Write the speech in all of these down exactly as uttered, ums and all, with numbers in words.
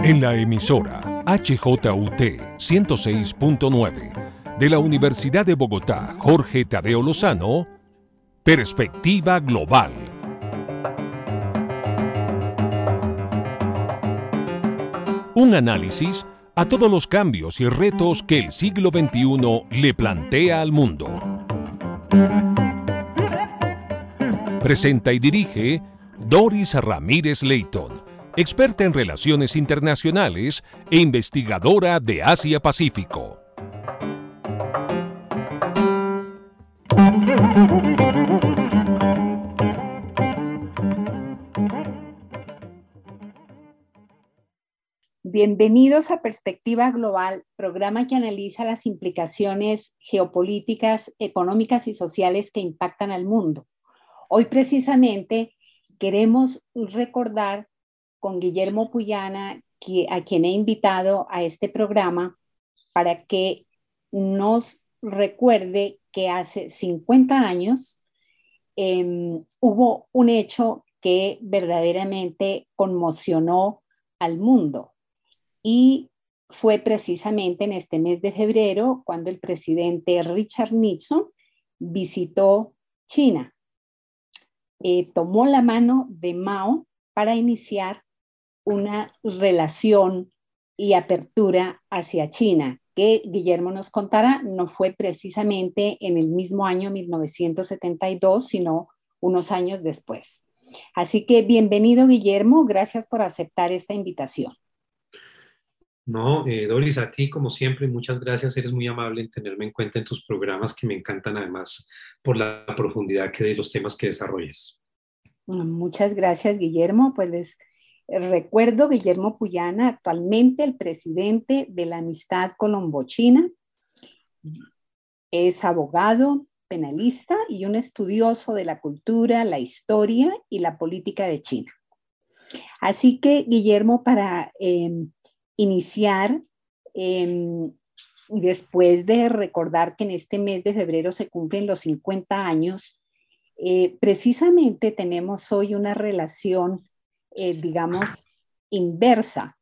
En la emisora H J U T ciento seis punto nueve de la Universidad de Bogotá, Jorge Tadeo Lozano, Perspectiva Global. Un análisis a todos los cambios y retos que el siglo veintiuno le plantea al mundo. Presenta y dirige Doris Ramírez Leighton, experta en relaciones internacionales e investigadora de Asia-Pacífico. Bienvenidos a Perspectiva Global, programa que analiza las implicaciones geopolíticas, económicas y sociales que impactan al mundo. Hoy precisamente queremos recordar con Guillermo Puyana, que, a quien he invitado a este programa, para que nos recuerde que hace cincuenta años eh, hubo un hecho que verdaderamente conmocionó al mundo. Y fue precisamente en este mes de febrero cuando el presidente Richard Nixon visitó China. Eh, tomó la mano de Mao para iniciar una relación y apertura hacia China, que Guillermo nos contará, no fue precisamente en el mismo año mil novecientos setenta y dos, sino unos años después. Así que bienvenido, Guillermo, gracias por aceptar esta invitación. No, eh, Doris, a ti como siempre, muchas gracias, eres muy amable en tenerme en cuenta en tus programas que me encantan además por la profundidad que de los temas que desarrollas. Muchas gracias, Guillermo. Pues les recuerdo, Guillermo Puyana, actualmente el presidente de la Amistad Colombo-China, es abogado, penalista y un estudioso de la cultura, la historia y la política de China. Así que, Guillermo, para eh, iniciar, eh, después de recordar que en este mes de febrero se cumplen los cincuenta años, eh, precisamente tenemos hoy una relación, eh, digamos, inversa,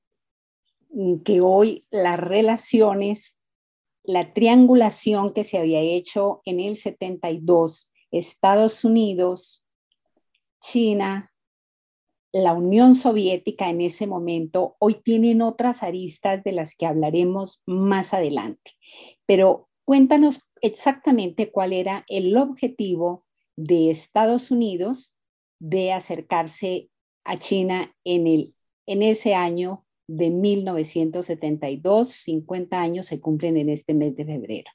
que hoy las relaciones, la triangulación que se había hecho en el setenta y dos, Estados Unidos, China, la Unión Soviética en ese momento, hoy tienen otras aristas de las que hablaremos más adelante. Pero cuéntanos exactamente cuál era el objetivo de Estados Unidos de acercarse a China en, el, en ese año de mil novecientos setenta y dos, cincuenta años se cumplen en este mes de febrero.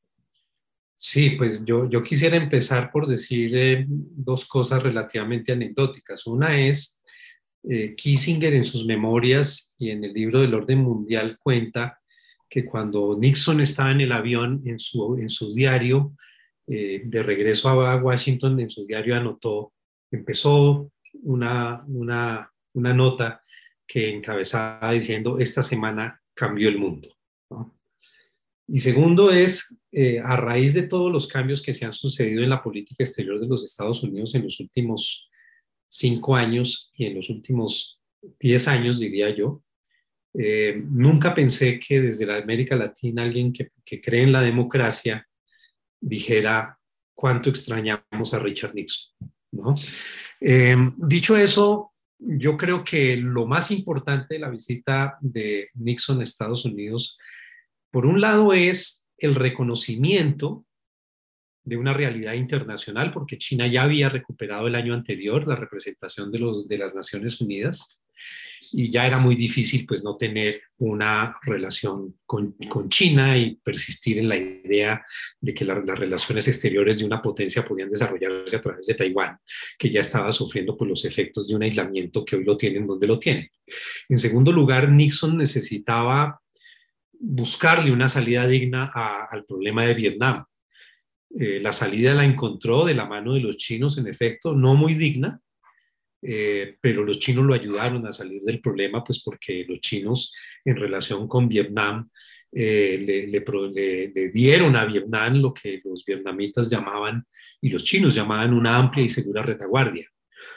Sí, pues yo, yo quisiera empezar por decir eh, dos cosas relativamente anecdóticas. Una es, eh, Kissinger en sus memorias y en el libro del orden mundial cuenta que cuando Nixon estaba en el avión, en su, en su diario, eh, de regreso a Washington, en su diario anotó, empezó una, una, una nota que encabezaba diciendo, esta semana cambió el mundo, ¿no? Y segundo es, eh, a raíz de todos los cambios que se han sucedido en la política exterior de los Estados Unidos en los últimos cinco años y en los últimos diez años, diría yo, eh, nunca pensé que desde la América Latina alguien que, que cree en la democracia dijera cuánto extrañamos a Richard Nixon, ¿no? Eh, dicho eso, yo creo que lo más importante de la visita de Nixon a Estados Unidos, por un lado, es el reconocimiento de una realidad internacional, porque China ya había recuperado el año anterior la representación de, los, de las Naciones Unidas y ya era muy difícil pues no tener una relación con, con China y persistir en la idea de que la, las relaciones exteriores de una potencia podían desarrollarse a través de Taiwán, que ya estaba sufriendo pues, los efectos de un aislamiento que hoy lo tienen donde lo tienen. En segundo lugar, Nixon necesitaba buscarle una salida digna a, al problema de Vietnam. Eh, la salida la encontró de la mano de los chinos, en efecto, no muy digna, eh, pero los chinos lo ayudaron a salir del problema, pues porque los chinos en relación con Vietnam eh, le, le, le, le dieron a Vietnam lo que los vietnamitas llamaban y los chinos llamaban una amplia y segura retaguardia.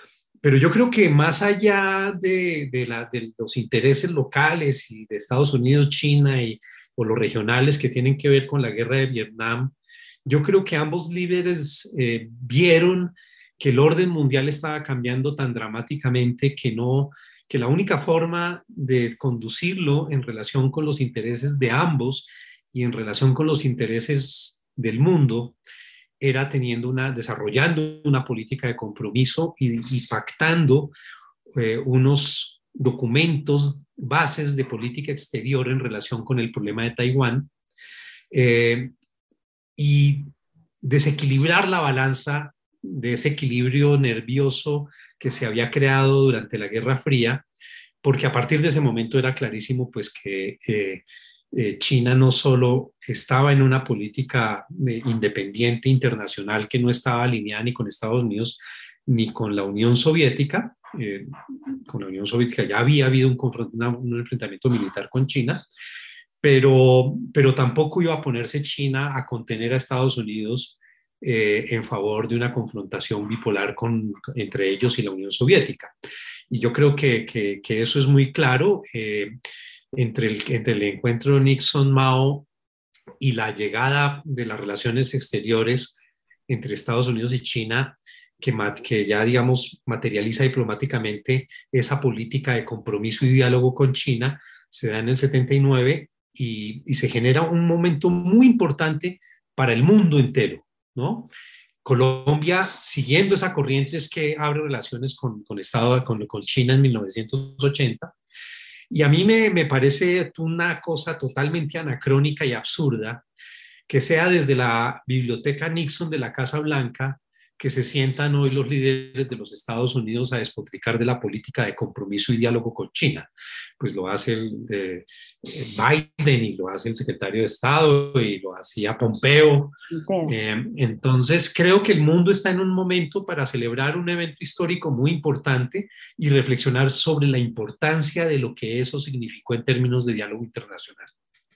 Pero yo creo que más allá de, de, la, de los intereses locales y de Estados Unidos, China y, o los regionales que tienen que ver con la guerra de Vietnam, yo creo que ambos líderes eh, vieron que el orden mundial estaba cambiando tan dramáticamente que, no, que la única forma de conducirlo en relación con los intereses de ambos y en relación con los intereses del mundo era teniendo una, desarrollando una política de compromiso y, y pactando eh, unos documentos, bases de política exterior en relación con el problema de Taiwán, eh, y desequilibrar la balanza de ese equilibrio nervioso que se había creado durante la Guerra Fría, porque a partir de ese momento era clarísimo pues que eh, eh, China no solo estaba en una política eh, independiente internacional que no estaba alineada ni con Estados Unidos ni con la Unión Soviética. Eh, con la Unión Soviética ya había habido un, una, un enfrentamiento militar con China, pero, pero tampoco iba a ponerse China a contener a Estados Unidos eh, en favor de una confrontación bipolar con, entre ellos y la Unión Soviética. Y yo creo que, que, que eso es muy claro eh, entre, el, entre el encuentro Nixon-Mao y la llegada de las relaciones exteriores entre Estados Unidos y China, que, que ya, digamos, materializa diplomáticamente esa política de compromiso y diálogo con China, se da en el setenta y nueve y, y se genera un momento muy importante para el mundo entero, ¿no? Colombia, siguiendo esa corriente, es que abre relaciones con, con, Estado, con, con China en mil novecientos ochenta. Y a mí me, me parece una cosa totalmente anacrónica y absurda que sea desde la Biblioteca Nixon de la Casa Blanca que se sientan hoy los líderes de los Estados Unidos a despotricar de la política de compromiso y diálogo con China. Pues lo hace el, eh, Biden y lo hace el secretario de Estado y lo hacía Pompeo. Eh, entonces creo que el mundo está en un momento para celebrar un evento histórico muy importante y reflexionar sobre la importancia de lo que eso significó en términos de diálogo internacional.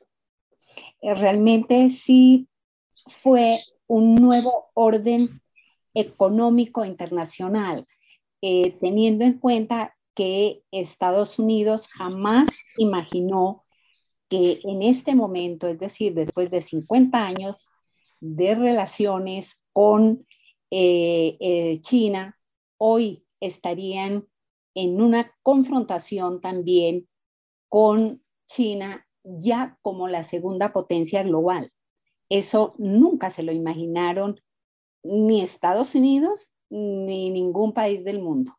Realmente sí fue un nuevo orden económico internacional, eh, teniendo en cuenta que Estados Unidos jamás imaginó que en este momento, es decir, después de cincuenta años de relaciones con eh, eh, China, hoy estarían en una confrontación también con China ya como la segunda potencia global. Eso nunca se lo imaginaron ni Estados Unidos ni ningún país del mundo.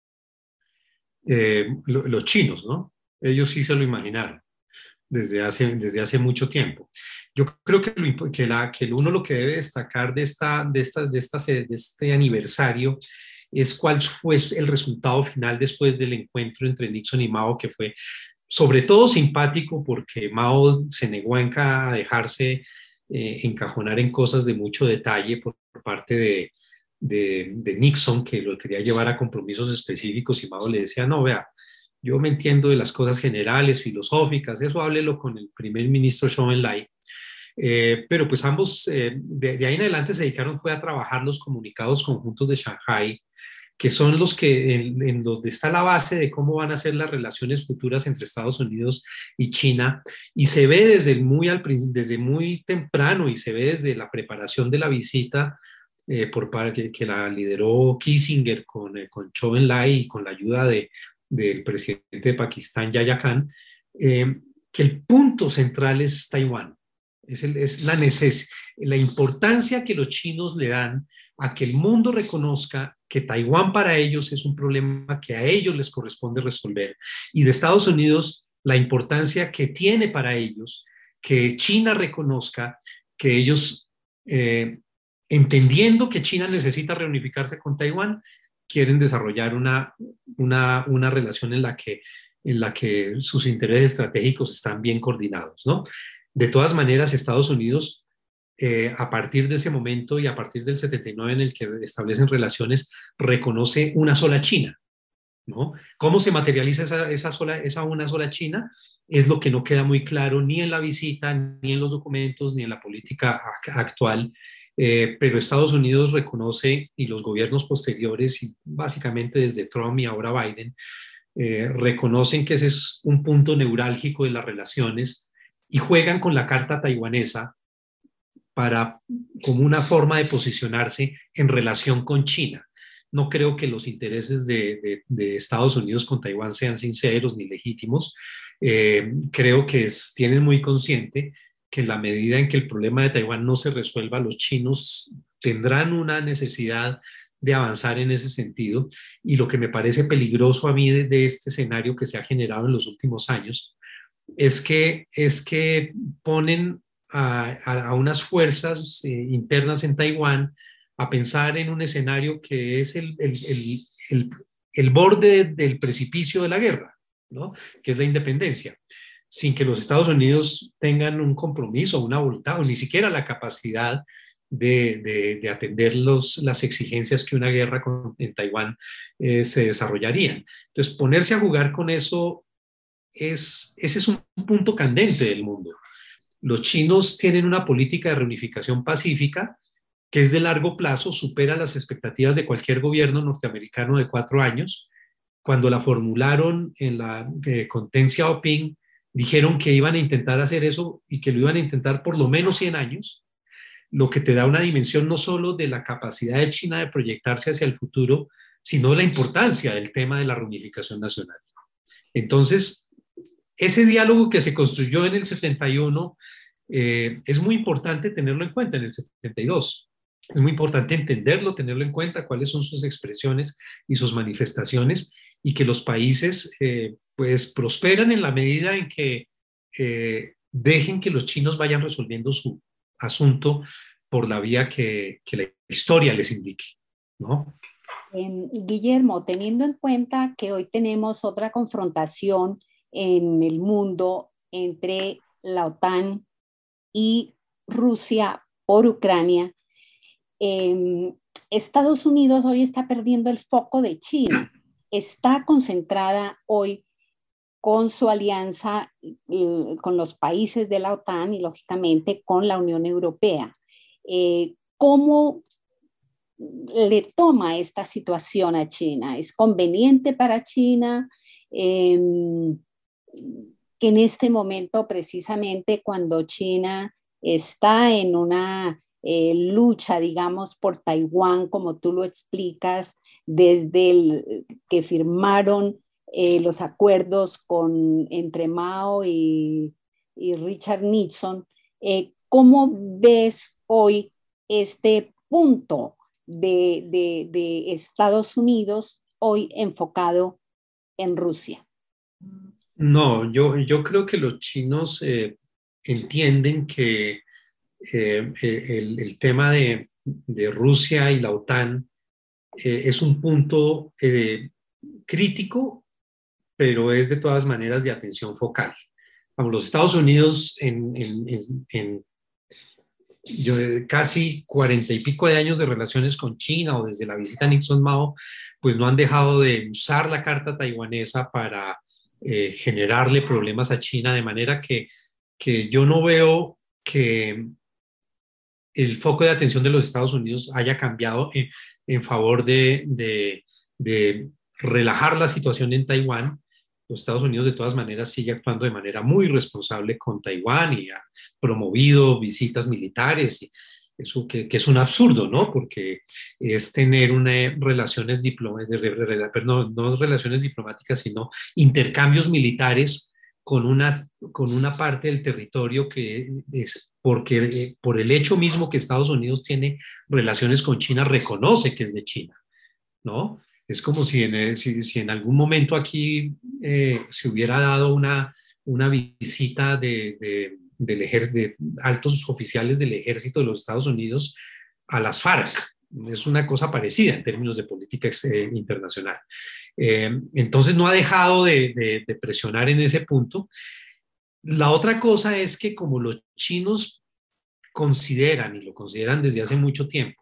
Eh, lo, los chinos, ¿no? Ellos sí se lo imaginaron desde hace, desde hace mucho tiempo. Yo creo que, lo, que, la, que uno lo que debe destacar de, esta, de, esta, de, esta, de este aniversario es cuál fue el resultado final después del encuentro entre Nixon y Mao, que fue sobre todo simpático porque Mao se negó a dejarse eh, encajonar en cosas de mucho detalle por, por parte de, de, de Nixon, que lo quería llevar a compromisos específicos, y Mao le decía, no, vea, yo me entiendo de las cosas generales, filosóficas, eso háblelo con el primer ministro Zhou Enlai. Eh, pero pues ambos eh, de, de ahí en adelante se dedicaron fue a trabajar los comunicados conjuntos de Shanghái, que son los que en, en donde está la base de cómo van a ser las relaciones futuras entre Estados Unidos y China, y se ve desde muy, al, desde muy temprano y se ve desde la preparación de la visita eh, por que, que la lideró Kissinger con, eh, con Zhou Enlai y con la ayuda de, del presidente de Pakistán, Yahya Khan, eh, que el punto central es Taiwán, es, el, es la, neces la importancia que los chinos le dan a que el mundo reconozca que Taiwán para ellos es un problema que a ellos les corresponde resolver, y de Estados Unidos la importancia que tiene para ellos que China reconozca que ellos, eh, entendiendo que China necesita reunificarse con Taiwán, quieren desarrollar una, una, una relación en la, que, en la que sus intereses estratégicos están bien coordinados, ¿no? De todas maneras, Estados Unidos, Eh, a partir de ese momento y a partir del setenta y nueve en el que establecen relaciones, reconoce una sola China, ¿no? ¿Cómo se materializa esa, esa, sola, esa una sola China? Es lo que no queda muy claro ni en la visita, ni en los documentos, ni en la política actual eh, pero Estados Unidos reconoce, y los gobiernos posteriores, y básicamente desde Trump y ahora Biden, eh, reconocen que ese es un punto neurálgico de las relaciones y juegan con la carta taiwanesa para, como una forma de posicionarse en relación con China. No creo que los intereses de, de, de Estados Unidos con Taiwán sean sinceros ni legítimos. Eh, creo que es, tienen muy consciente que en la medida en que el problema de Taiwán no se resuelva, los chinos tendrán una necesidad de avanzar en ese sentido. Y lo que me parece peligroso a mí de, de este escenario que se ha generado en los últimos años es que, es que ponen a, a, a unas fuerzas eh, internas en Taiwán a pensar en un escenario que es el, el, el, el, el borde del precipicio de la guerra, ¿no? Que es la independencia, sin que los Estados Unidos tengan un compromiso, una voluntad o ni siquiera la capacidad de, de, de atender los, las exigencias que una guerra con, en Taiwán eh, se desarrollarían. Entonces, ponerse a jugar con eso, es, ese es un punto candente del mundo. Los chinos tienen una política de reunificación pacífica que es de largo plazo, supera las expectativas de cualquier gobierno norteamericano de cuatro años. Cuando la formularon en la, eh, con Deng Xiaoping, dijeron que iban a intentar hacer eso y que lo iban a intentar por lo menos cien años, lo que te da una dimensión no solo de la capacidad de China de proyectarse hacia el futuro, sino de la importancia del tema de la reunificación nacional. Entonces, ese diálogo que se construyó en el setenta y uno eh, es muy importante tenerlo en cuenta en el setenta y dos. Es muy importante entenderlo, tenerlo en cuenta, cuáles son sus expresiones y sus manifestaciones, y que los países eh, pues prosperan en la medida en que eh, dejen que los chinos vayan resolviendo su asunto por la vía que, que la historia les indique, ¿no? Eh, Guillermo, teniendo en cuenta que hoy tenemos otra confrontación en el mundo entre la OTAN y Rusia por Ucrania, eh, Estados Unidos hoy está perdiendo el foco de China. Está concentrada hoy con su alianza eh, con los países de la OTAN y lógicamente con la Unión Europea. Eh, ¿Cómo le toma esta situación a China? ¿Es conveniente para China eh, que en este momento, precisamente cuando China está en una eh, lucha, digamos, por Taiwán, como tú lo explicas, desde el, que firmaron eh, los acuerdos con, entre Mao y, y Richard Nixon, eh, ¿cómo ves hoy este punto de, de, de Estados Unidos hoy enfocado en Rusia? No, yo, yo creo que los chinos eh, entienden que eh, el, el, tema de, de, Rusia y la OTAN eh, es un punto eh, crítico, pero es de todas maneras de atención focal. Vamos, los Estados Unidos en, en, en, en yo, casi cuarenta y pico de años de relaciones con China o desde la visita a Nixon-Mao, pues no han dejado de usar la carta taiwanesa para eh, generarle problemas a China, de manera que, que yo no veo que el foco de atención de los Estados Unidos haya cambiado en, en favor de, de, de relajar la situación en Taiwán. Los Estados Unidos de todas maneras sigue actuando de manera muy responsable con Taiwán y ha promovido visitas militares, y eso que, que es un absurdo, ¿no? Porque es tener una relaciones diplomáticas, perdón, no relaciones diplomáticas, sino intercambios militares con una, con una parte del territorio que es, porque eh, por el hecho mismo que Estados Unidos tiene relaciones con China, reconoce que es de China, ¿no? Es como si en, si, si en algún momento aquí eh, se hubiera dado una, una visita de, de, del ejército, de altos oficiales del ejército de los Estados Unidos a las FARC. Es una cosa parecida en términos de política eh, internacional. Eh, entonces no ha dejado de, de, de presionar en ese punto. La otra cosa es que como los chinos consideran, y lo consideran desde hace mucho tiempo,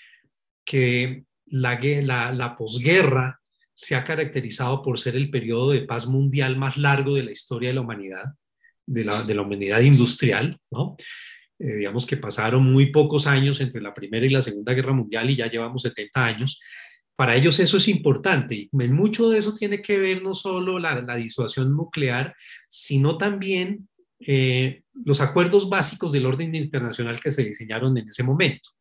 que la, la, la posguerra se ha caracterizado por ser el periodo de paz mundial más largo de la historia de la humanidad, de la, de la humanidad industrial, ¿no? Eh, digamos que pasaron muy pocos años entre la Primera y la Segunda Guerra Mundial y ya llevamos setenta años. Para ellos eso es importante y en mucho de eso tiene que ver no solo la, la disuasión nuclear, sino también eh, los acuerdos básicos del orden internacional que se diseñaron en ese momento.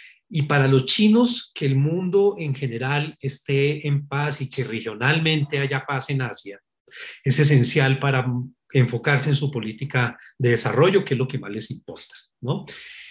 Y para los chinos, que el mundo en general esté en paz y que regionalmente haya paz en Asia, es esencial para enfocarse en su política de desarrollo, que es lo que más les importa, ¿no?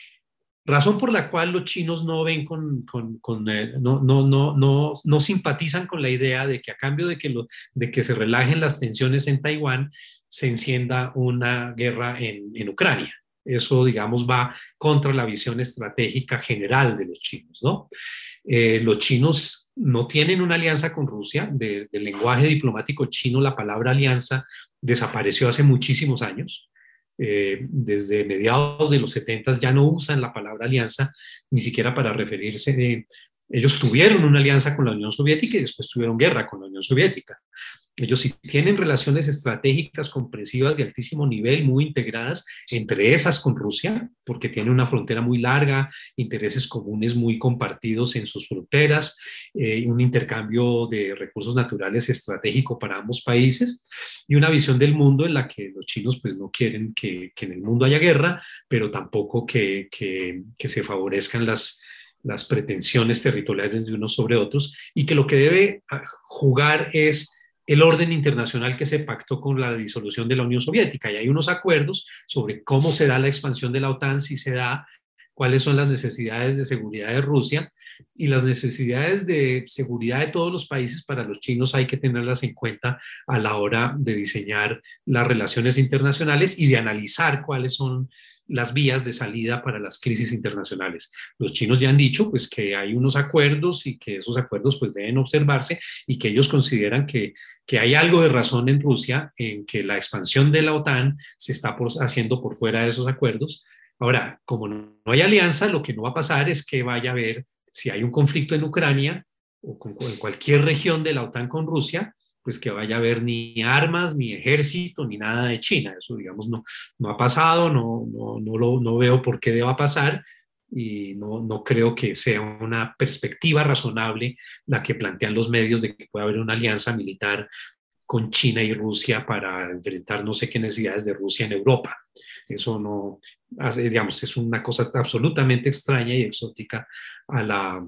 Razón por la cual los chinos no ven con, con, con eh, no, no, no, no, no simpatizan con la idea de que a cambio de que, lo, de que se relajen las tensiones en Taiwán, se encienda una guerra en, en Ucrania. Eso, digamos, va contra la visión estratégica general de los chinos, ¿no? Eh, los chinos no tienen una alianza con Rusia. De, del lenguaje diplomático chino, la palabra alianza desapareció hace muchísimos años. Eh, desde mediados de los setenta ya no usan la palabra alianza, ni siquiera para referirse de... Ellos tuvieron una alianza con la Unión Soviética y después tuvieron guerra con la Unión Soviética. Ellos sí tienen relaciones estratégicas comprensivas de altísimo nivel, muy integradas, entre esas con Rusia, porque tiene una frontera muy larga, intereses comunes muy compartidos en sus fronteras, eh, un intercambio de recursos naturales estratégico para ambos países y una visión del mundo en la que los chinos pues, no quieren que, que en el mundo haya guerra, pero tampoco que, que, que se favorezcan las, las pretensiones territoriales de unos sobre otros y que lo que debe jugar es el orden internacional que se pactó con la disolución de la Unión Soviética. Y hay unos acuerdos sobre cómo se da la expansión de la OTAN, si se da, cuáles son las necesidades de seguridad de Rusia y las necesidades de seguridad de todos los países. Para los chinos hay que tenerlas en cuenta a la hora de diseñar las relaciones internacionales y de analizar cuáles son las vías de salida para las crisis internacionales. Los chinos ya han dicho pues, que hay unos acuerdos y que esos acuerdos pues, deben observarse y que ellos consideran que, que hay algo de razón en Rusia en que la expansión de la OTAN se está por, haciendo por fuera de esos acuerdos. Ahora, como no hay alianza, lo que no va a pasar es que vaya a haber, si hay un conflicto en Ucrania o con, en cualquier región de la OTAN con Rusia, pues que vaya a haber ni armas, ni ejército, ni nada de China. Eso, digamos, no, no ha pasado, no, no, no, lo, no veo por qué deba pasar y no, no creo que sea una perspectiva razonable la que plantean los medios de que pueda haber una alianza militar con China y Rusia para enfrentar no sé qué necesidades de Rusia en Europa. Eso no, digamos, es una cosa absolutamente extraña y exótica a la,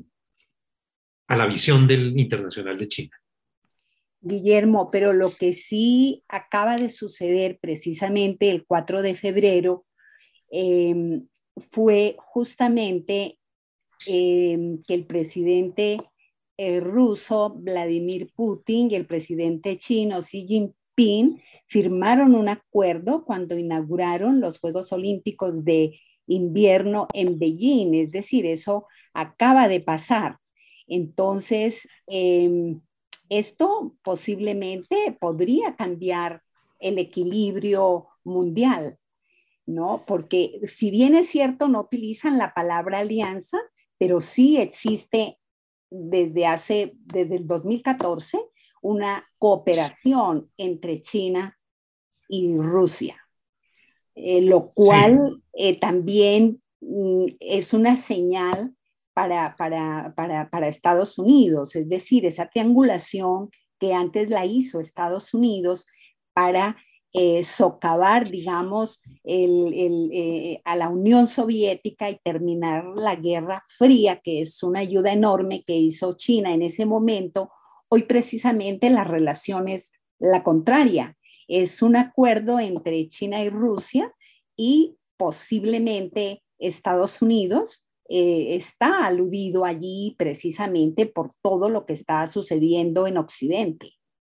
a la visión del internacional de China. Guillermo, pero lo que sí acaba de suceder precisamente el cuatro de febrero eh, fue justamente eh, que el presidente eh, ruso Vladimir Putin y el presidente chino Xi Jinping firmaron un acuerdo cuando inauguraron los Juegos Olímpicos de invierno en Beijing, es decir, eso acaba de pasar. Entonces, eh, esto posiblemente podría cambiar el equilibrio mundial, ¿no? Porque si bien es cierto, no utilizan la palabra alianza, pero sí existe desde hace, desde el dos mil catorce, una cooperación entre China y Rusia, eh, lo cual sí. eh, también mm, es una señal Para, para, para, para Estados Unidos, es decir, esa triangulación que antes la hizo Estados Unidos para eh, socavar, digamos, el, el, eh, a la Unión Soviética y terminar la Guerra Fría, que es una ayuda enorme que hizo China en ese momento. Hoy precisamente la relación es la contraria, es un acuerdo entre China y Rusia y posiblemente Estados Unidos Eh, está aludido allí precisamente por todo lo que está sucediendo en Occidente.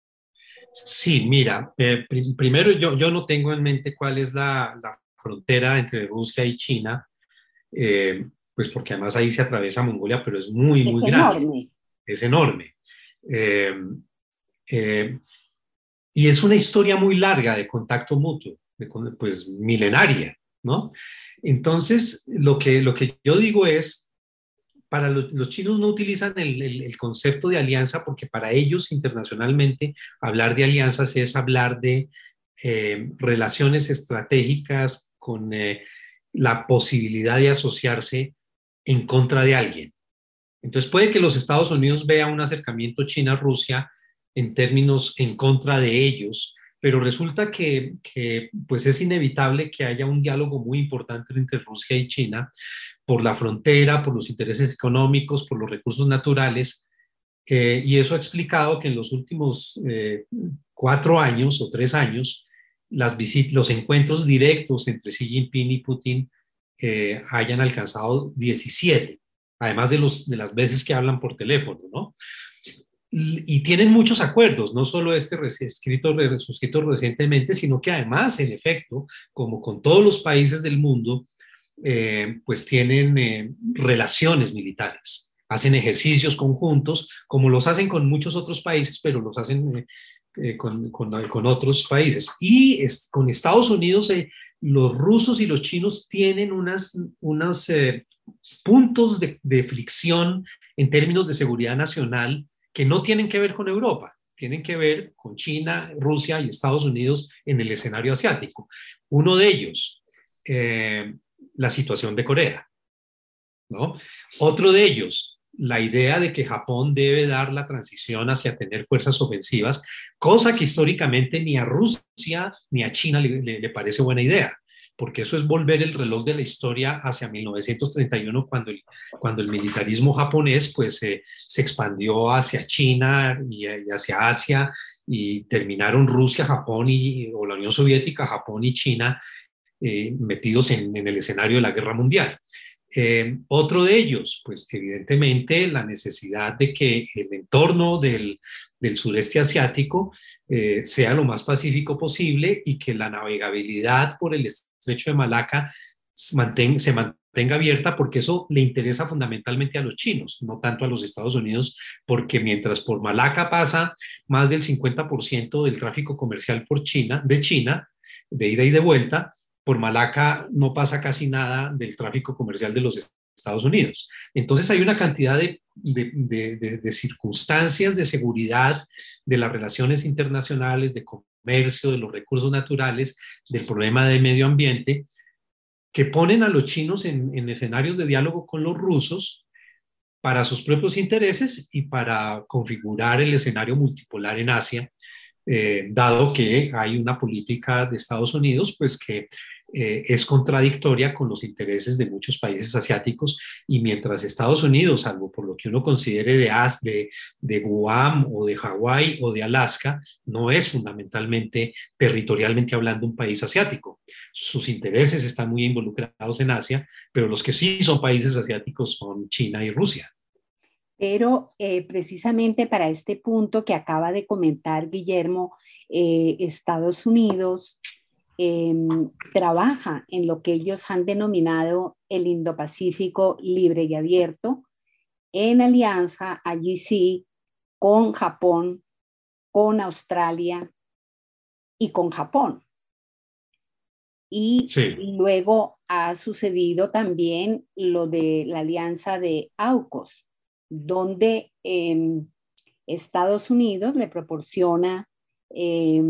Sí, mira, eh, pr primero yo, yo no tengo en mente cuál es la, la frontera entre Rusia y China, eh, pues porque además ahí se atraviesa Mongolia, pero es muy, muy es grande. Enorme. Es enorme. Eh, eh, y es una historia muy larga de contacto mutuo, de, pues milenaria, ¿no? Entonces, lo que, lo que yo digo es, para los, los chinos no utilizan el, el, el concepto de alianza porque para ellos internacionalmente hablar de alianzas es hablar de eh, relaciones estratégicas con, eh, la posibilidad de asociarse en contra de alguien. Entonces puede que los Estados Unidos vean un acercamiento China-Rusia en términos en contra de ellos, pero resulta que, que pues es inevitable que haya un diálogo muy importante entre Rusia y China por la frontera, por los intereses económicos, por los recursos naturales, eh, y eso ha explicado que en los últimos eh, cuatro años o tres años, las visit los encuentros directos entre Xi Jinping y Putin eh, hayan alcanzado diecisiete, además de, los, de las veces que hablan por teléfono, ¿no? Y, y tienen muchos acuerdos, no solo este escrito, suscrito recientemente, sino que además, en efecto, como con todos los países del mundo, eh, pues tienen eh, relaciones militares, hacen ejercicios conjuntos, como los hacen con muchos otros países, pero los hacen eh, eh, con, con, con, otros países. Y es, con Estados Unidos, eh, los rusos y los chinos tienen unas, unos eh, puntos de, de fricción en términos de seguridad nacional que no tienen que ver con Europa, tienen que ver con China, Rusia y Estados Unidos en el escenario asiático. Uno de ellos, eh, la situación de Corea, ¿no? Otro de ellos, la idea de que Japón debe dar la transición hacia tener fuerzas ofensivas, cosa que históricamente ni a Rusia ni a China le, le, le parece buena idea, porque eso es volver el reloj de la historia hacia mil novecientos treinta y uno, cuando el, cuando el militarismo japonés pues, eh, se expandió hacia China y, y hacia Asia, y terminaron Rusia, Japón y, o la Unión Soviética, Japón y China eh, metidos en, en el escenario de la guerra mundial. Eh, otro de ellos, pues evidentemente la necesidad de que el entorno del, del sureste asiático eh, sea lo más pacífico posible y que la navegabilidad por el estrecho de Malaca se mantenga, se mantenga abierta, porque eso le interesa fundamentalmente a los chinos, no tanto a los Estados Unidos, porque mientras por Malaca pasa más del cincuenta por ciento del tráfico comercial por China, de China, de ida y de vuelta, por Malaca no pasa casi nada del tráfico comercial de los Estados Unidos. Entonces hay una cantidad de, de, de, de, de circunstancias de seguridad, de las relaciones internacionales, de comercio, de los recursos naturales, del problema de medio ambiente, que ponen a los chinos en, en escenarios de diálogo con los rusos para sus propios intereses y para configurar el escenario multipolar en Asia, eh, dado que hay una política de Estados Unidos pues que eh, es contradictoria con los intereses de muchos países asiáticos, y mientras Estados Unidos, salvo por lo que uno considere de, de, de Guam o de Hawái o de Alaska, no es fundamentalmente, territorialmente hablando, un país asiático. Sus intereses están muy involucrados en Asia, pero los que sí son países asiáticos son China y Rusia. Pero eh, precisamente para este punto que acaba de comentar Guillermo, eh, Estados Unidos eh, trabaja en lo que ellos han denominado el Indo-Pacífico libre y abierto, en alianza, allí sí, con Japón, con Australia y con Japón. Y sí, luego ha sucedido también lo de la alianza de AUKUS, donde eh, Estados Unidos le proporciona eh,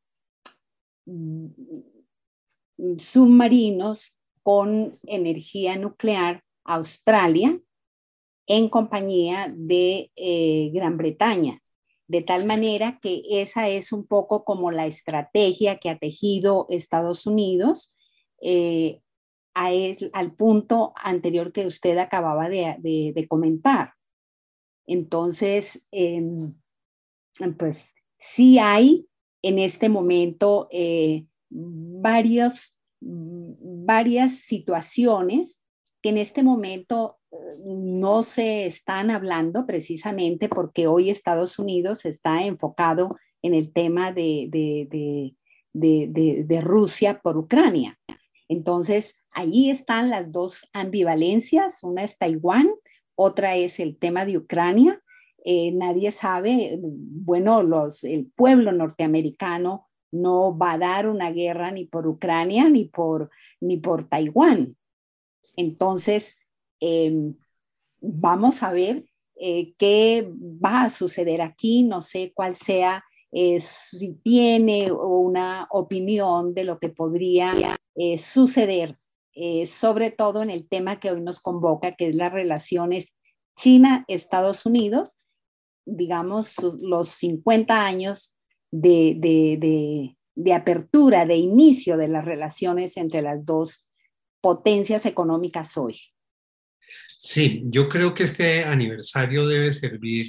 submarinos con energía nuclear a Australia en compañía de eh, Gran Bretaña. De tal manera que esa es un poco como la estrategia que ha tejido Estados Unidos eh, a es, al punto anterior que usted acababa de, de, de comentar. Entonces, eh, pues sí hay en este momento eh, varios, varias situaciones que en este momento no se están hablando, precisamente porque hoy Estados Unidos está enfocado en el tema de, de, de, de, de, de Rusia por Ucrania. Entonces, allí están las dos ambivalencias, una es Taiwán, otra es el tema de Ucrania. Eh, nadie sabe, bueno, los, el pueblo norteamericano no va a dar una guerra ni por Ucrania ni por, ni por Taiwán. Entonces, eh, vamos a ver eh, qué va a suceder aquí. No sé cuál sea, eh, si tiene una opinión de lo que podría eh, suceder eh, sobre todo en el tema que hoy nos convoca, que es las relaciones China-Estados Unidos, digamos, los cincuenta años de, de, de, de apertura, de inicio de las relaciones entre las dos potencias económicas hoy. Sí, yo creo que este aniversario debe servir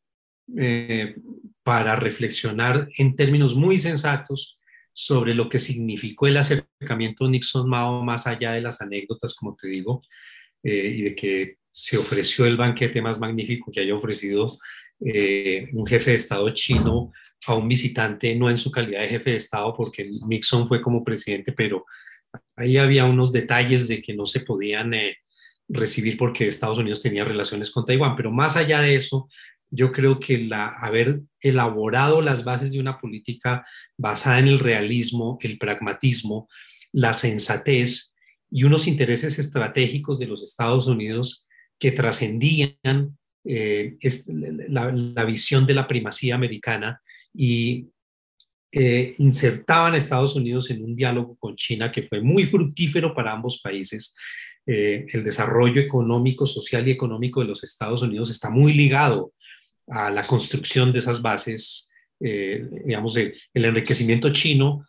eh, para reflexionar en términos muy sensatos sobre lo que significó el acercamiento Nixon-Mao, más allá de las anécdotas, como te digo, eh, y de que se ofreció el banquete más magnífico que haya ofrecido eh, un jefe de Estado chino a un visitante, no en su calidad de jefe de Estado, porque Nixon fue como presidente, pero ahí había unos detalles de que no se podían eh, recibir porque Estados Unidos tenía relaciones con Taiwán. Pero más allá de eso, yo creo que la, haber elaborado las bases de una política basada en el realismo, el pragmatismo, la sensatez y unos intereses estratégicos de los Estados Unidos que trascendían eh, es, la, la visión de la primacía americana y eh, insertaban a Estados Unidos en un diálogo con China que fue muy fructífero para ambos países. Eh, el desarrollo económico, social y económico de los Estados Unidos está muy ligado a la construcción de esas bases. Eh, digamos, el, el enriquecimiento chino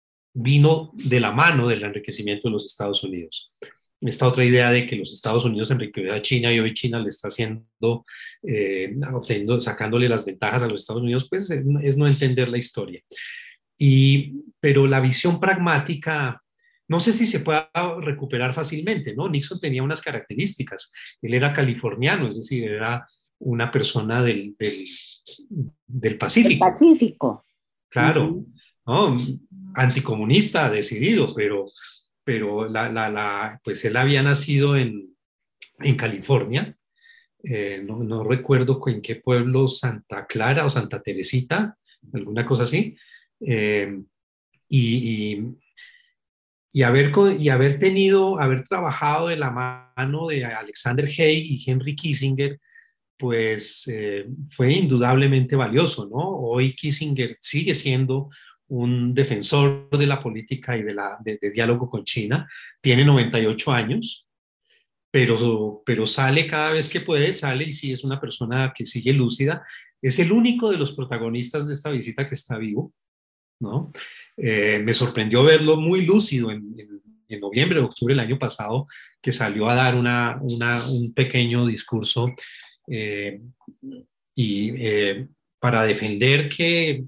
vino de la mano del enriquecimiento de los Estados Unidos. Esta otra idea de que los Estados Unidos enriqueció a China y hoy China le está haciendo, eh, obteniendo, sacándole las ventajas a los Estados Unidos, pues es, es no entender la historia. Y, pero la visión pragmática, no sé si se pueda recuperar fácilmente, ¿no? Nixon tenía unas características. Él era californiano, es decir, era una persona del, del, del Pacífico. El Pacífico. Claro, uh-huh. ¿no? Anticomunista, decidido, pero, pero la, la, la, pues él había nacido en, en California, eh, no, no recuerdo en qué pueblo, Santa Clara o Santa Teresita, alguna cosa así, eh, y, y, y, haber, y haber tenido, haber trabajado de la mano de Alexander Haig y Henry Kissinger, pues eh, fue indudablemente valioso, ¿no? Hoy Kissinger sigue siendo un defensor de la política y de, la, de, de diálogo con China, tiene noventa y ocho años, pero, pero sale cada vez que puede, sale y sí es una persona que sigue lúcida, es el único de los protagonistas de esta visita que está vivo, ¿no? Eh, me sorprendió verlo muy lúcido en, en, en noviembre o octubre del año pasado, que salió a dar una, una, un pequeño discurso eh, y eh, para defender que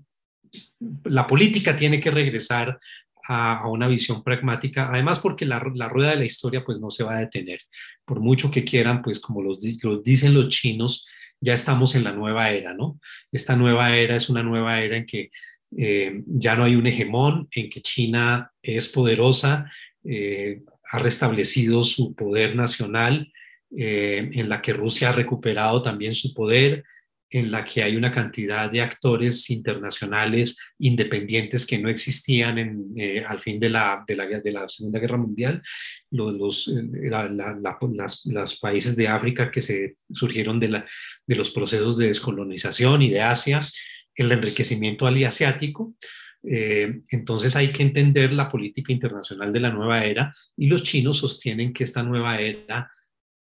la política tiene que regresar a, a una visión pragmática, además porque la, la rueda de la historia pues no se va a detener, por mucho que quieran, pues como los, los dicen los chinos, ya estamos en la nueva era, ¿no? Esta nueva era es una nueva era en que eh, ya no hay un hegemón, en que China es poderosa, eh, ha restablecido su poder nacional, eh, en la que Rusia ha recuperado también su poder, en la que hay una cantidad de actores internacionales independientes que no existían en, eh, al fin de la, de, la, de la Segunda Guerra Mundial. Los, los, la, la, la, las, los países de África que se surgieron de, la, de los procesos de descolonización y de Asia, el enriquecimiento asiático. Eh, entonces hay que entender la política internacional de la nueva era y los chinos sostienen que esta nueva era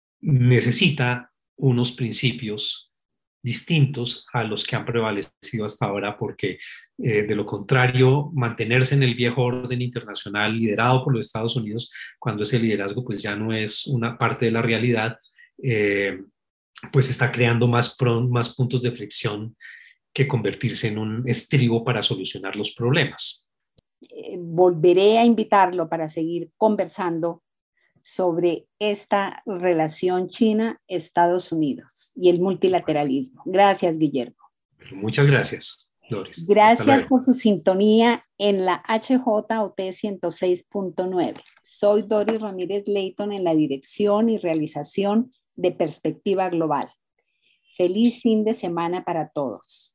necesita unos principios distintos a los que han prevalecido hasta ahora, porque eh, de lo contrario, mantenerse en el viejo orden internacional liderado por los Estados Unidos, cuando ese liderazgo pues ya no es una parte de la realidad, eh, pues está creando más, pro, más puntos de fricción que convertirse en un estribo para solucionar los problemas. Eh, volveré a invitarlo para seguir conversando sobre esta relación China-Estados Unidos y el multilateralismo. Gracias, Guillermo. Muchas gracias, Doris. Gracias por su sintonía en la H J O T ciento seis punto nueve. Soy Doris Ramírez Leighton en la dirección y realización de Perspectiva Global. Feliz fin de semana para todos.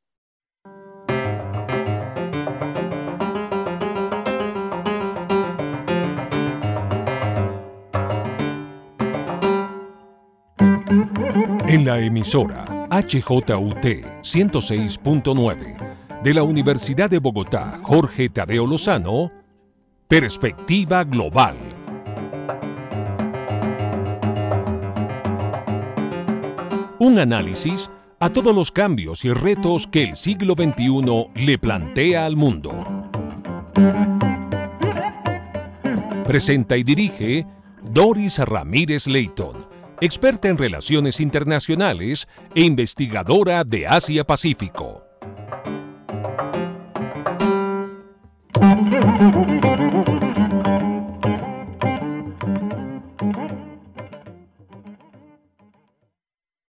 En la emisora H J U T ciento seis punto nueve de la Universidad de Bogotá, Jorge Tadeo Lozano, Perspectiva Global. Un análisis a todos los cambios y retos que el siglo veintiuno le plantea al mundo. Presenta y dirige Doris Ramírez Leighton, experta en relaciones internacionales e investigadora de Asia-Pacífico.